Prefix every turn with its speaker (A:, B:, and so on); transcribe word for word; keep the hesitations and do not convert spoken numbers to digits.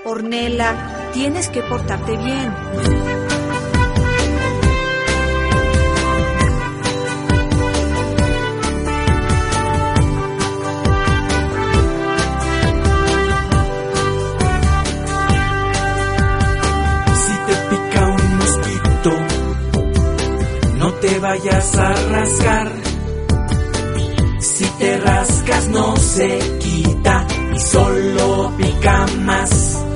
A: Ornella, tienes que portarte bien.
B: Si te pica un mosquito, no te vayas a rascar. Si te rascas no se quita y solo pica más.